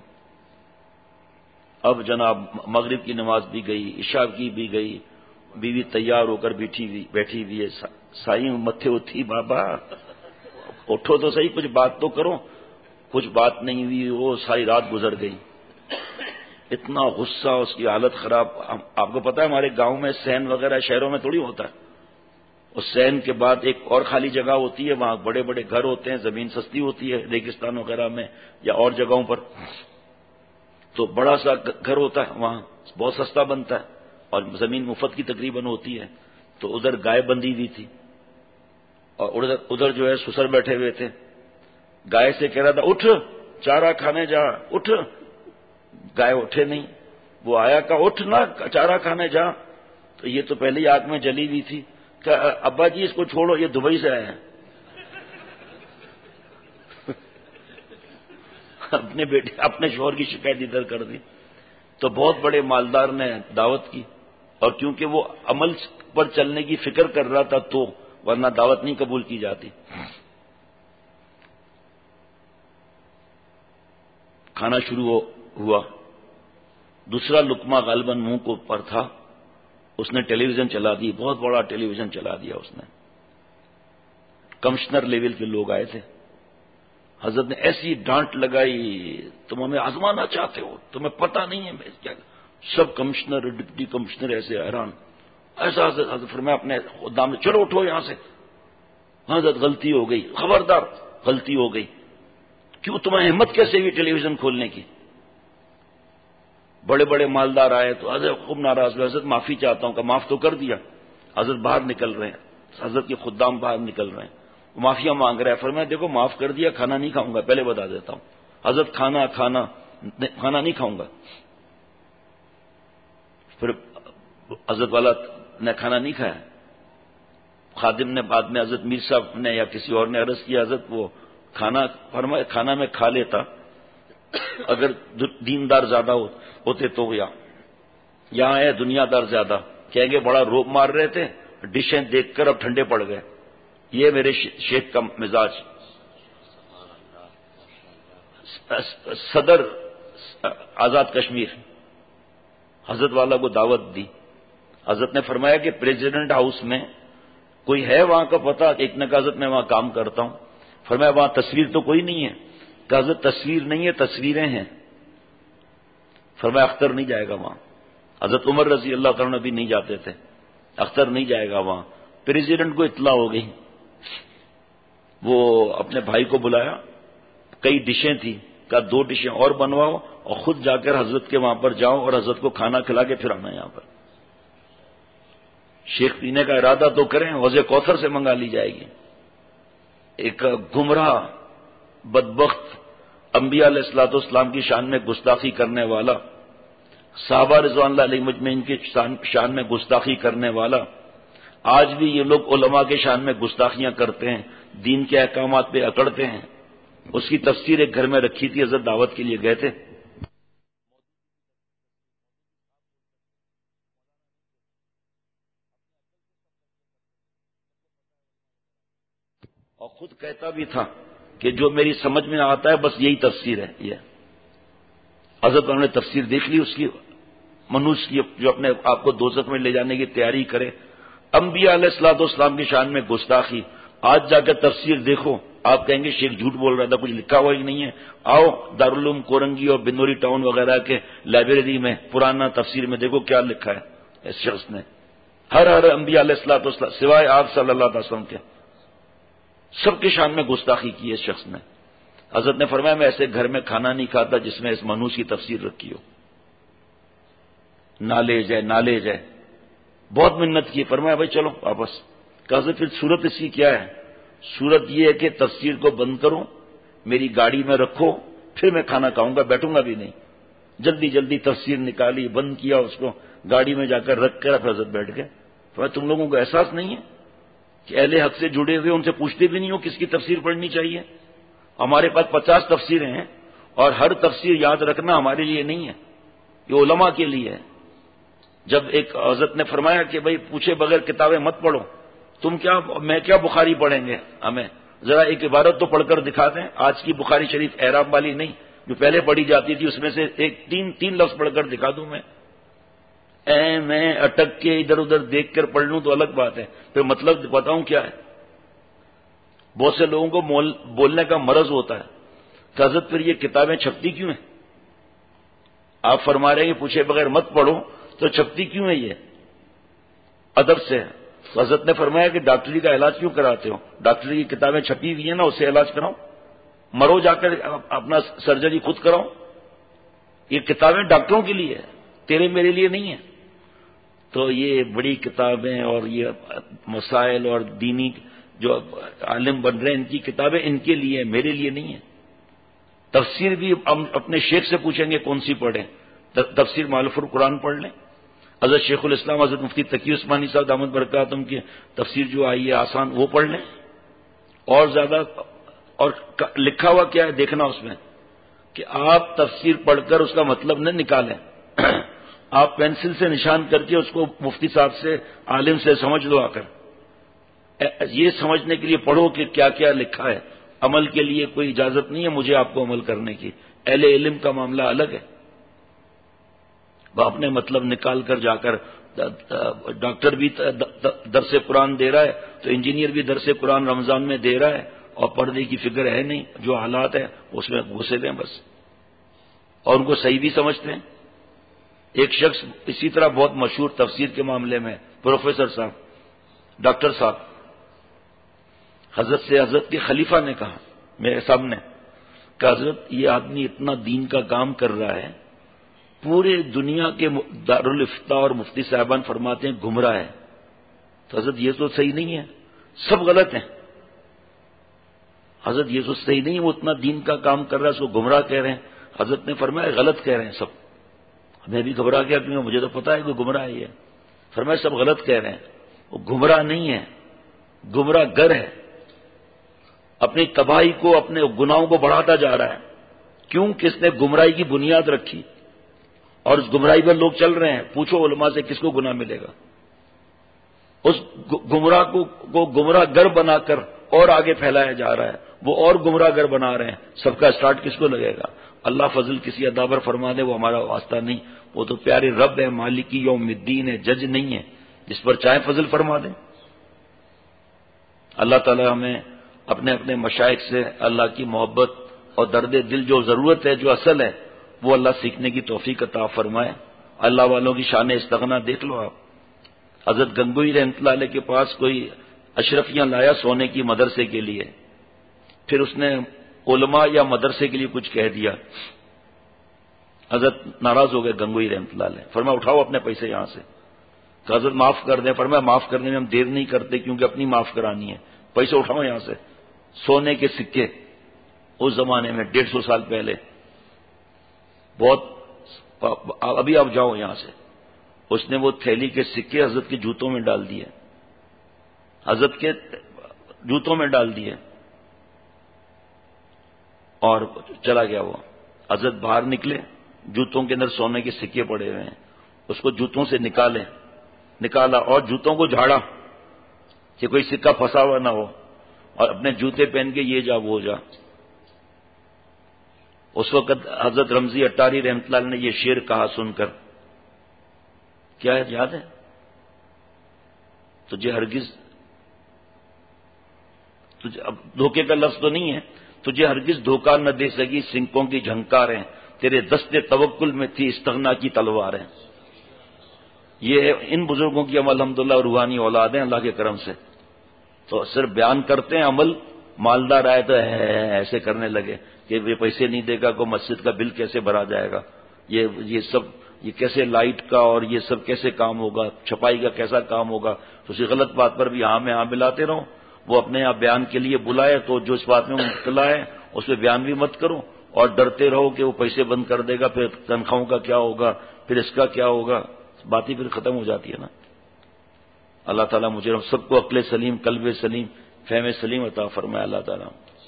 [SPEAKER 1] اب جناب مغرب کی نماز بھی گئی، عشاء کی بھی گئی، بیوی تیار ہو کر بیٹھی ہوئی بیٹھی ہوئی ہے، سائی متھے ہوتی بابا اٹھو تو صحیح، کچھ بات تو کرو، کچھ بات نہیں ہوئی، وہ ساری رات گزر گئی۔ اتنا غصہ، اس کی حالت خراب۔ آپ کو پتا ہے ہمارے گاؤں میں سین وغیرہ شہروں میں تھوڑی ہوتا ہے، اس سین کے بعد ایک اور خالی جگہ ہوتی ہے، وہاں بڑے بڑے گھر ہوتے ہیں، زمین سستی ہوتی ہے ریگستان وغیرہ میں یا اور جگہوں پر، تو بڑا سا گھر ہوتا ہے، وہاں بہت سستا بنتا ہے اور زمین مفت کی تقریباً ہوتی ہے۔ تو ادھر گائے بندھی ہوئی تھی اور ادھر ادھر جو ہے سسر بیٹھے ہوئے تھے، گائے سے کہہ رہا تھا اٹھ چارہ کھانے جا، اٹھ، گائے اٹھے نہیں، وہ آیا کہا اٹھ نا چارہ کھانے جا، تو یہ تو پہلے ہی آگ میں جلی ہوئی تھی، کہ ابا جی اس کو چھوڑو یہ دبئی سے آئے ہیں۔ اپنے بیٹے اپنے شوہر کی شکایت ادھر کر دی۔ تو بہت بڑے مالدار نے دعوت کی، اور کیونکہ وہ عمل پر چلنے کی فکر کر رہا تھا تو، ورنہ دعوت نہیں قبول کی جاتی۔ کھانا شروع ہوا، دوسرا لقمہ غالباً منہ کو پر تھا، اس نے ٹیلی ویژن چلا دی، بہت بڑا ٹیلی ویژن چلا دیا اس نے، کمشنر لیول کے لوگ آئے تھے۔ حضرت نے ایسی ڈانٹ لگائی، تم ہمیں آزمانا چاہتے ہو، تمہیں پتہ نہیں ہے میں کیا، سب کمشنر ڈپٹی کمشنر ایسے حیران، ایسا حضرت فرمایا اپنے خدام نے چلو اٹھو یہاں سے، حضرت غلطی ہو گئی، خبردار غلطی ہو گئی، کیوں تمہیں ہمت کیسے ہوئی ٹیلی ویژن کھولنے کی؟ بڑے بڑے مالدار آئے تو حضرت خوب ناراض ہوئے، حضرت معافی چاہتا ہوں، کہ معاف تو کر دیا۔ حضرت باہر نکل رہے ہیں، حضرت کے خدام باہر نکل رہے ہیں، معافیا مانگ رہا ہے. فرمایا دیکھو معاف کر دیا, کھانا نہیں کھاؤں گا, پہلے بتا دیتا ہوں. حضرت کھانا کھانا کھانا نہیں کھاؤں گا. پھر حضرت والا نے کھانا نہیں کھایا. خادم نے بعد میں حضرت میر صاحب نے یا کسی اور نے عرض کیا حضرت وہ کھانا, فرمایا کھانا میں کھا لیتا اگر دیندار زیادہ ہوتے تو. یا یہاں ہے دنیا دار زیادہ, کہیں گے بڑا روب مار رہے تھے, ڈشیں دیکھ کر اب ٹھنڈے پڑ گئے. یہ میرے شیخ کا مزاج. صدر آزاد کشمیر حضرت والا کو دعوت دی. حضرت نے فرمایا کہ پریزیڈنٹ ہاؤس میں کوئی ہے وہاں کا پتہ؟ ایک نے کہا حضرت میں وہاں کام کرتا ہوں. فرمایا وہاں تصویر تو کوئی نہیں ہے؟ کہ حضرت تصویر نہیں ہے, تصویریں ہیں. فرمایا اختر نہیں جائے گا وہاں. حضرت عمر رضی اللہ تعالیٰ بھی نہیں جاتے تھے. اختر نہیں جائے گا وہاں. پریزیڈنٹ کو اطلاع ہو گئی, وہ اپنے بھائی کو بلایا, کئی ڈشیں تھیں, کہا دو ڈشیں اور بنواؤ اور خود جا کر حضرت کے وہاں پر جاؤ اور حضرت کو کھانا کھلا کے پھر آنا یہاں پر. شیخ پینے کا ارادہ تو کریں, حوض کوثر سے منگا لی جائے گی. ایک گمراہ بدبخت انبیاء علیہ الصلوۃ والسلام کی شان میں گستاخی کرنے والا, صحابہ رضوان اللہ علیہم مجمعین کی شان میں گستاخی کرنے والا, آج بھی یہ لوگ علماء کے شان میں گستاخیاں کرتے ہیں, دین کے احکامات پہ اکڑتے ہیں. اس کی تفسیر ایک گھر میں رکھی تھی, حضرت دعوت کے لیے گئے تھے. اور خود کہتا بھی تھا کہ جو میری سمجھ میں آتا ہے بس یہی تفسیر ہے. یہ حضرت انہوں نے تفسیر دیکھ لی اس کی, منوس کی, جو اپنے آپ کو دوزخ میں لے جانے کی تیاری کرے. انبیاء علیہ الصلوۃ والسلام کی شان میں گستاخی. آج جا کر تفسیر دیکھو, آپ کہیں گے شیخ جھوٹ بول رہا تھا, کچھ لکھا ہوا ہی نہیں ہے. آؤ دارالعلوم کورنگی اور بنوری ٹاؤن وغیرہ کے لائبریری میں پرانا تفسیر میں دیکھو کیا لکھا ہے اس شخص نے. ہر ہر انبیاء علیہ الصلوۃ والسلام سوائے آپ صلی اللہ علیہ وسلم کے سب کی شان میں گستاخی کی ہے اس شخص نے. حضرت نے فرمایا میں ایسے گھر میں کھانا نہیں کھاتا جس میں اس منوس کی تفسیر رکھی ہو. نالج ہے, نالج ہے. بہت منت کی, فرمایا بھائی چلو واپس. کہا حضرت پھر صورت اس کی کیا ہے؟ صورت یہ ہے کہ تفسیر کو بند کرو, میری گاڑی میں رکھو, پھر میں کھانا کھاؤں گا, بیٹھوں گا بھی نہیں. جلدی جلدی تفسیر نکالی, بند کیا اس کو, گاڑی میں جا کر رکھ کر حضرت بیٹھ گئے. فرمایا تم لوگوں کو احساس نہیں ہے کہ اہل حق سے جڑے ہوئے ان سے پوچھتے بھی نہیں ہو کس کی تفسیر پڑھنی چاہیے؟ ہمارے پاس پچاس تفسیریں ہیں اور ہر تفسیر یاد رکھنا ہمارے لیے نہیں ہے, یہ علماء کے لیے ہے. جب ایک حضرت نے فرمایا کہ بھائی پوچھے بغیر کتابیں مت پڑھو, تم کیا میں کیا بخاری پڑھیں گے, ہمیں ذرا ایک عبارت تو پڑھ کر دکھا دیں. آج کی بخاری شریف اعراب والی نہیں جو پہلے پڑھی جاتی تھی, اس میں سے ایک تین تین لفظ پڑھ کر دکھا دوں میں. اے میں اٹک کے ادھر ادھر دیکھ کر پڑھ لوں تو الگ بات ہے, پھر مطلب بتاؤں کیا ہے. بہت سے لوگوں کو بولنے کا مرض ہوتا ہے کہ حضرت پھر یہ کتابیں چھپتی کیوں ہیں؟ آپ فرما رہے ہیں کہ پوچھے بغیر مت پڑھو, تو چھپتی کیوں ہے یہ؟ ادب سے. حضرت نے فرمایا کہ ڈاکٹری کا علاج کیوں کراتے ہو؟ ڈاکٹری کی کتابیں چھپی ہوئی ہیں نا, اس سے علاج کراؤ. مرو جا کر اپنا سرجری خود کراؤ. یہ کتابیں ڈاکٹروں کے لیے ہے, تیرے میرے لیے نہیں ہے. تو یہ بڑی کتابیں اور یہ مسائل اور دینی جو عالم بن رہے ہیں ان کی کتابیں ان کے لیے, میرے لیے نہیں ہے. تفسیر بھی ہم اپنے شیخ سے پوچھیں گے کون سی پڑھیں. تفسیر مالف القرآن پڑھ لیں. حضرت شیخ الاسلام حضرت مفتی تقی عثمانی صاحب دامت برکاتہم کی تفسیر جو آئی ہے آسان, وہ پڑھ لیں. اور زیادہ اور لکھا ہوا کیا ہے دیکھنا اس میں, کہ آپ تفسیر پڑھ کر اس کا مطلب نہ نکالیں, آپ پینسل سے نشان کر کے اس کو مفتی صاحب سے عالم سے سمجھ لو آ کر. یہ سمجھنے کے لیے پڑھو کہ کیا کیا لکھا ہے. عمل کے لیے کوئی اجازت نہیں ہے مجھے آپ کو عمل کرنے کی, اہل علم کا معاملہ الگ ہے. وہ اپنے مطلب نکال کر جا کر, ڈاکٹر بھی درس قرآن دے رہا ہے تو انجینئر بھی درس قرآن رمضان میں دے رہا ہے, اور پردے کی فکر ہے نہیں, جو حالات ہیں اس میں گھسے دیں بس, اور ان کو صحیح بھی سمجھتے ہیں. ایک شخص اسی طرح بہت مشہور تفسیر کے معاملے میں, پروفیسر صاحب, ڈاکٹر صاحب, حضرت سے حضرت کے خلیفہ نے کہا میرے سامنے کہ حضرت یہ آدمی اتنا دین کا کام کر رہا ہے, پورے دنیا کے دارالافتاء اور مفتی صاحبان فرماتے ہیں گمراہ ہے. تو حضرت یہ تو صحیح نہیں ہے, سب غلط ہیں. حضرت یہ تو صحیح نہیں، وہ اتنا دین کا کام کر رہا ہے، اس کو گمراہ کہہ رہے ہیں۔ حضرت نے فرمایا غلط کہہ رہے ہیں سب۔ میں بھی گھبرا گیا کیونکہ مجھے تو پتا ہے کہ گمراہ ہی ہے۔ فرمایا سب غلط کہہ رہے ہیں، وہ گمراہ نہیں ہے، گمراہ گر ہے، اپنی تباہی کو، اپنے گناہوں کو بڑھاتا جا رہا ہے۔ کیوں؟ کہ اس نے گمراہی کی بنیاد رکھی اور اس گمراہی پر لوگ چل رہے ہیں۔ پوچھو علماء سے کس کو گناہ ملے گا؟ اس گمراہ کو, کو گمراہ گر بنا کر اور آگے پھیلایا جا رہا ہے، وہ اور گمراہ گر بنا رہے ہیں۔ سب کا اسٹارٹ کس کو لگے گا؟ اللہ فضل کسی ادا پر فرما دے، وہ ہمارا واسطہ نہیں، وہ تو پیارے رب ہے، مالکی یوم الدین ہے، جج نہیں ہے، جس پر چاہے فضل فرما دے۔ اللہ تعالی ہمیں اپنے اپنے مشائخ سے اللہ کی محبت اور درد دل جو ضرورت ہے، جو اصل ہے، وہ اللہ سیکھنے کی توفیق عطا فرمائے۔ اللہ والوں کی شان استغنا دیکھ لو آپ۔ حضرت گنگوئی رحمۃ اللہ علیہ کے پاس کوئی اشرفیاں لایا سونے کی مدرسے کے لیے، پھر اس نے علماء یا مدرسے کے لیے کچھ کہہ دیا، حضرت ناراض ہو گئے گنگوئی رحمۃ اللہ علیہ، فرمایا اٹھاؤ اپنے پیسے یہاں سے۔ کہ حضرت معاف کر دیں، فرمایا معاف کرنے میں ہم دیر نہیں کرتے کیونکہ اپنی معاف کرانی ہے، پیسے اٹھاؤ یہاں سے۔ سونے کے سکے اس زمانے میں ڈیڑھ سو سال پہلے، بہت، ابھی آپ جاؤ یہاں سے۔ اس نے وہ تھیلی کے سکے حضرت کے جوتوں میں ڈال دیے، حضرت کے جوتوں میں ڈال دیے اور چلا گیا وہ۔ حضرت باہر نکلے، جوتوں کے اندر سونے کے سکے پڑے ہوئے ہیں، اس کو جوتوں سے نکالے نکالا اور جوتوں کو جھاڑا کہ کوئی سکہ پھنسا ہوا نہ ہو، اور اپنے جوتے پہن کے یہ جا وہ جا۔ اس وقت حضرت رمزی اٹاری رحمۃ اللہ علیہ نے یہ شعر کہا سن کر، کیا ہے یاد ہے؟ تجھے ہرگز، تجھے اب دھوکے کا لفظ تو نہیں ہے، تجھے ہرگز دھوکہ نہ دے سکی سنکوں کی جھنکاریں، تیرے دست توکل میں تھی استغنا کی تلواریں۔ یہ ان بزرگوں کی ہم الحمدللہ روحانی اولاد ہیں اللہ کے کرم سے۔ تو صرف بیان کرتے ہیں، عمل مالدار آئے تو ایسے کرنے لگے کہ یہ پیسے نہیں دے گا کو مسجد کا بل کیسے بھرا جائے گا، یہ یہ سب یہ کیسے لائٹ کا اور یہ سب کیسے کام ہوگا، چھپائی کا کیسا کام ہوگا۔ تو اسی غلط بات پر بھی ہاں میں ہاں ملاتے رہو۔ وہ اپنے یہاں بیان کے لیے بلائے تو جو اس بات میں مبتلا ہے اس پہ بیان بھی مت کرو، اور ڈرتے رہو کہ وہ پیسے بند کر دے گا، پھر تنخواہوں کا کیا ہوگا، پھر اس کا کیا ہوگا، بات ہی پھر ختم ہو جاتی ہے نا۔ اللہ تعالیٰ مجھے سب کو عقل سلیم، قلب سلیم، فہم سلیم عطا فرمائے اللہ تعالیٰ۔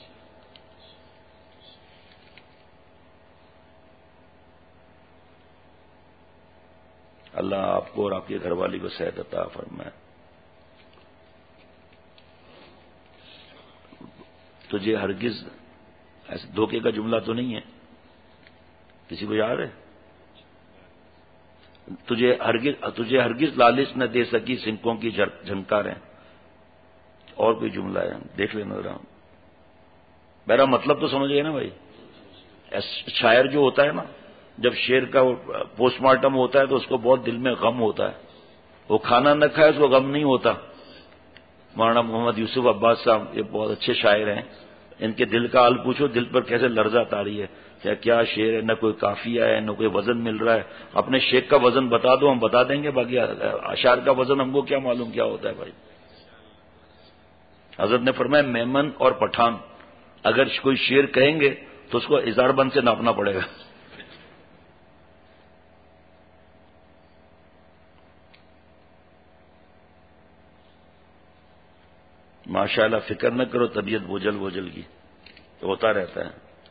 [SPEAKER 1] اللہ آپ کو اور آپ کے گھر والی کو صحت عطا فرمائے۔ تجھے ہرگز، ایسے دھوکے کا جملہ تو نہیں ہے، کسی کو یاد ہے؟ تجھے ہرگز تجھے ہرگز لالچ نہ دے سکی سنکوں کی جھنکاریں، اور کوئی جملہ ہے دیکھ لینا ذرا۔ میرا مطلب تو سمجھ گئے نا بھائی؟ شاعر جو ہوتا ہے نا، جب شعر کا پوسٹ مارٹم ہوتا ہے تو اس کو بہت دل میں غم ہوتا ہے، وہ کھانا نہ کھائے اس کو غم نہیں ہوتا۔ مولانا محمد یوسف عباس صاحب یہ بہت اچھے شاعر ہیں، ان کے دل کا حال پوچھو، دل پر کیسے لرزہ طاری ہے، کیا کیا شعر ہے، نہ کوئی قافیہ ہے، نہ کوئی وزن مل رہا ہے۔ اپنے شیخ کا وزن بتا دو، ہم بتا دیں گے، باقی اشعار کا وزن ہم کو کیا معلوم کیا ہوتا ہے بھائی۔ حضرت نے فرمایا میمن اور پٹھان اگر کوئی شعر کہیں گے تو اس کو ہزار بند سے ناپنا پڑے گا۔ ماشاء اللہ، فکر نہ کرو طبیعت بوجھل بوجھل کی، تو ہوتا رہتا ہے۔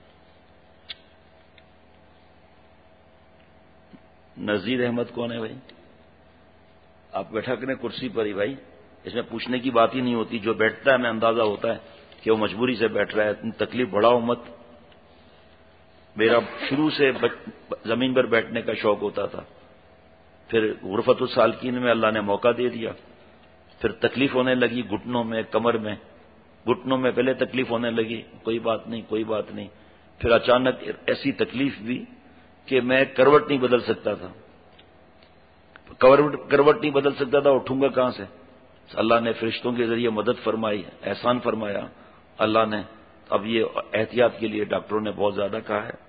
[SPEAKER 1] نذیر احمد کون ہے بھائی؟ آپ بیٹھا کریں کرسی پر ہی بھائی، اس میں پوچھنے کی بات ہی نہیں ہوتی، جو بیٹھتا ہے ہمیں اندازہ ہوتا ہے کہ وہ مجبوری سے بیٹھ رہا ہے، اتنی تکلیف بڑھاؤ مت۔ میرا شروع سے زمین پر بیٹھنے کا شوق ہوتا تھا، پھر غرفت السالکین میں اللہ نے موقع دے دیا، پھر تکلیف ہونے لگی گھٹنوں میں، کمر میں، گھٹنوں میں پہلے تکلیف ہونے لگی، کوئی بات نہیں کوئی بات نہیں، پھر اچانک ایسی تکلیف بھی کہ میں کروٹ نہیں بدل سکتا تھا، کروٹ کروٹ نہیں بدل سکتا تھا، اٹھوں گا کہاں سے؟ اللہ نے فرشتوں کے ذریعے مدد فرمائی، احسان فرمایا اللہ نے۔ اب یہ احتیاط کے لیے ڈاکٹروں نے بہت زیادہ کہا ہے۔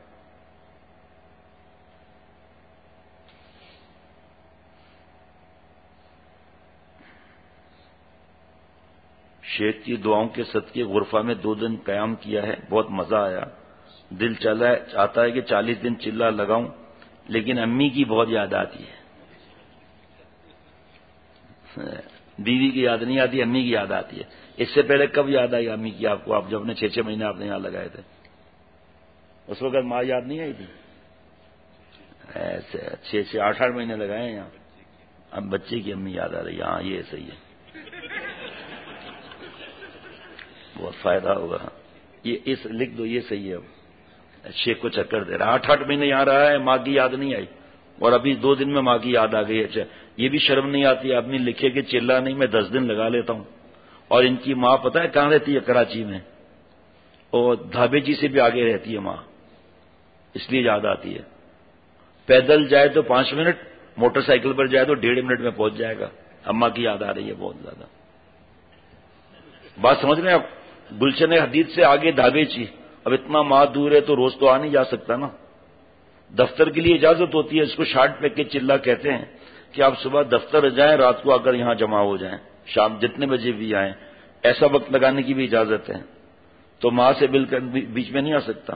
[SPEAKER 1] شیخ کی دعاؤں کے صدقے غرفہ میں دو دن قیام کیا ہے، بہت مزہ آیا، دل چلا ہے چاہتا ہے کہ چالیس دن چلا لگاؤں، لیکن امی کی بہت یاد آتی ہے، بیوی کی یاد نہیں آتی، امی کی یاد آتی ہے۔ اس سے پہلے کب یاد آئی امی کی آپ کو؟ آپ جب اپنے چھ چھ مہینے آپ نے یہاں لگائے تھے، اس وقت ماں یاد نہیں آئی تھی؟ ایسے چھ چھ آٹھ آٹھ مہینے لگائے ہیں یہاں، اب بچے کی امی یاد آ رہی ہے، ہاں یہ صحیح ہے، بہت فائدہ ہوگا، یہ اس لکھ دو، یہ صحیح ہے۔ اب شیخ کو چکر دے رہا، آٹھ آٹھ مہینے یہاں رہا ہے، ماں کی یاد نہیں آئی، اور ابھی دو دن میں ماں کی یاد آ گئی ہے۔ اچھا یہ بھی شرم نہیں آتی آدمی لکھے کہ چلا نہیں میں دس دن لگا لیتا ہوں، اور ان کی ماں پتہ ہے کہاں رہتی ہے؟ کراچی میں، اور دھابے جی سے بھی آگے رہتی ہے ماں، اس لیے یاد آتی ہے۔ پیدل جائے تو پانچ منٹ، موٹر سائیکل پر جائے تو ڈیڑھ منٹ میں پہنچ جائے گا، اماں کی یاد آ رہی ہے بہت زیادہ۔ بات سمجھ رہے ہیں آپ؟ گلشن حدید سے آگے دھابے چی، اب اتنا ماہ دور ہے تو روز تو آ نہیں جا سکتا نا، دفتر کے لیے اجازت ہوتی ہے، اس کو شارٹ پیکج چلا کہتے ہیں، کہ آپ صبح دفتر جائیں، رات کو آ کر یہاں جمع ہو جائیں، شام جتنے بجے بھی آئیں، ایسا وقت لگانے کی بھی اجازت ہے، تو ماں سے بل کر بیچ میں نہیں آ سکتا،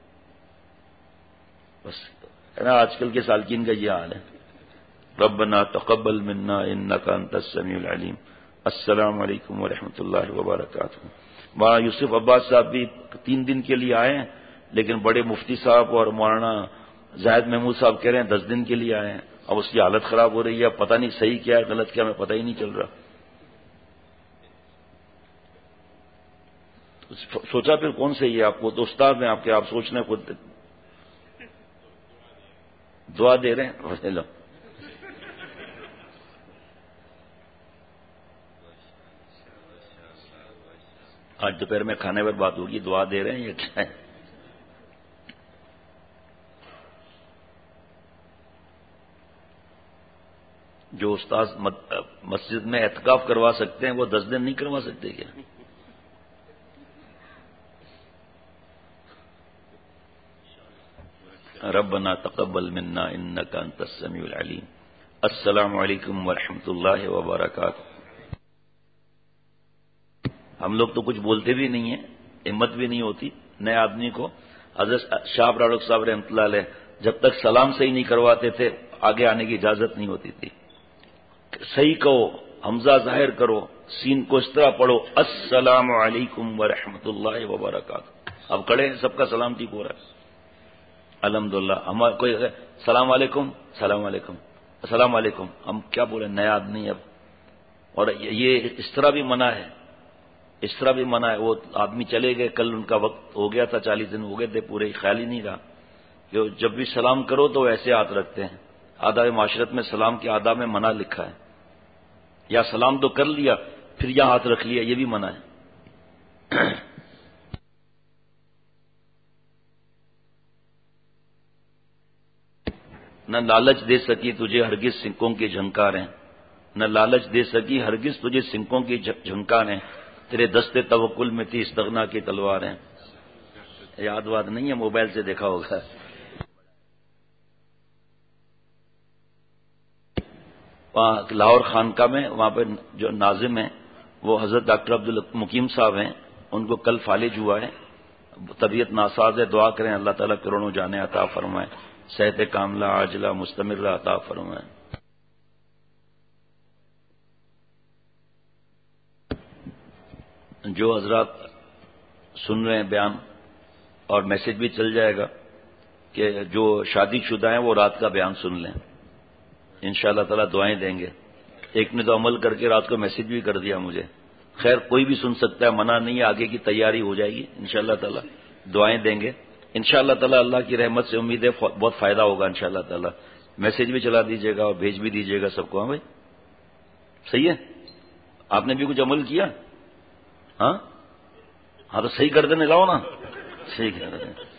[SPEAKER 1] بس ہے نا۔ آج کل کے سالکین کا یہ حال ہے۔ ربنا تقبل منا انک انت السمیع العلیم۔ السلام علیکم ورحمۃ اللہ وبرکاتہ۔ وہاں یوسف عباس صاحب بھی تین دن کے لیے آئے ہیں، لیکن بڑے مفتی صاحب اور مولانا زاہد محمود صاحب کہہ رہے ہیں دس دن کے لیے آئے ہیں، اب اس کی حالت خراب ہو رہی ہے، پتہ نہیں صحیح کیا ہے غلط کیا، ہمیں پتہ ہی نہیں چل رہا۔ سوچا پھر کون صحیح ہے؟ آپ کو تو استاد ہیں آپ کے، آپ سوچ لیں خود، دعا دے رہے ہیں۔ لو آج دوپہر میں کھانے پر بات ہوگی، دعا دے رہے ہیں یہ کیا ہے؟ جو استاد مسجد میں اعتکاف کروا سکتے ہیں وہ دس دن نہیں کروا سکتے کیا؟ ربنا تقبل منا انک انت السمیع العلیم۔ السلام علیکم ورحمۃ اللہ وبرکاتہ۔ ہم لوگ تو کچھ بولتے بھی نہیں ہیں، ہمت بھی نہیں ہوتی نئے آدمی کو۔ حضرت شاہ راڑک صاحب رحمۃ اللہ علیہ جب تک سلام صحیح نہیں کرواتے تھے آگے آنے کی اجازت نہیں ہوتی تھی۔ صحیح کہو، حمزہ ظاہر کرو، سین کو اس طرح پڑھو، السلام علیکم ورحمۃ اللہ وبرکاتہ۔ اب کھڑے ہیں، سب کا سلام ٹھیک ہو رہا ہے الحمدللہ۔ ہمارا کوئی سلام علیکم، سلام علیکم، السلام علیکم، ہم کیا بولیں، نیا آدمی اب۔ اور یہ اس طرح بھی منع ہے، اس طرح بھی منع ہے۔ وہ آدمی چلے گئے، کل ان کا وقت ہو گیا تھا، چالیس دن ہو گئے تھے پورے، خیال ہی نہیں رہا کہ جب بھی سلام کرو تو ایسے ہاتھ رکھتے ہیں۔ آداب معاشرت میں سلام کے آداب میں منع لکھا ہے، یا سلام تو کر لیا پھر یہاں ہاتھ رکھ لیا، یہ بھی منع ہے۔ نہ لالچ دے سکی تجھے ہرگز سنکوں کی جھنکاریں، نہ لالچ دے سکی ہرگز تجھے سنکوں کی جھنکاریں، تیرے دستے توکل میں تھی استغنا کی تلواریں۔ یاد واد نہیں ہے، موبائل سے دیکھا ہوگا۔ وہاں لاہور خانقاہ میں وہاں پہ جو ناظم ہیں وہ حضرت ڈاکٹر عبدالمقیم صاحب ہیں، ان کو کل فالج ہوا ہے، طبیعت ناساز ہے، دعا کریں اللہ تعالیٰ کروڑوں جانے عطا فرمائے، صحت کاملہ عاجلہ مستمرہ عطا فرمائے۔ جو حضرات سن رہے ہیں بیان، اور میسج بھی چل جائے گا کہ جو شادی شدہ ہیں وہ رات کا بیان سن لیں، انشاءاللہ تعالیٰ دعائیں دیں گے۔ ایک نے تو عمل کر کے رات کو میسج بھی کر دیا مجھے، خیر کوئی بھی سن سکتا ہے، منع نہیں ہے، آگے کی تیاری ہو جائے گی انشاءاللہ تعالیٰ، دعائیں دیں گے انشاءاللہ تعالیٰ۔ اللہ کی رحمت سے امید ہے بہت فائدہ ہوگا انشاءاللہ تعالیٰ۔ میسج بھی چلا دیجیے گا اور بھیج بھی دیجیے گا سب کو۔ ہاں بھائی صحیح ہے، آپ نے بھی کچھ عمل کیا؟ ہاں ہاں تو صحیح کر دینے لاؤ نا، صحیح کر دینے۔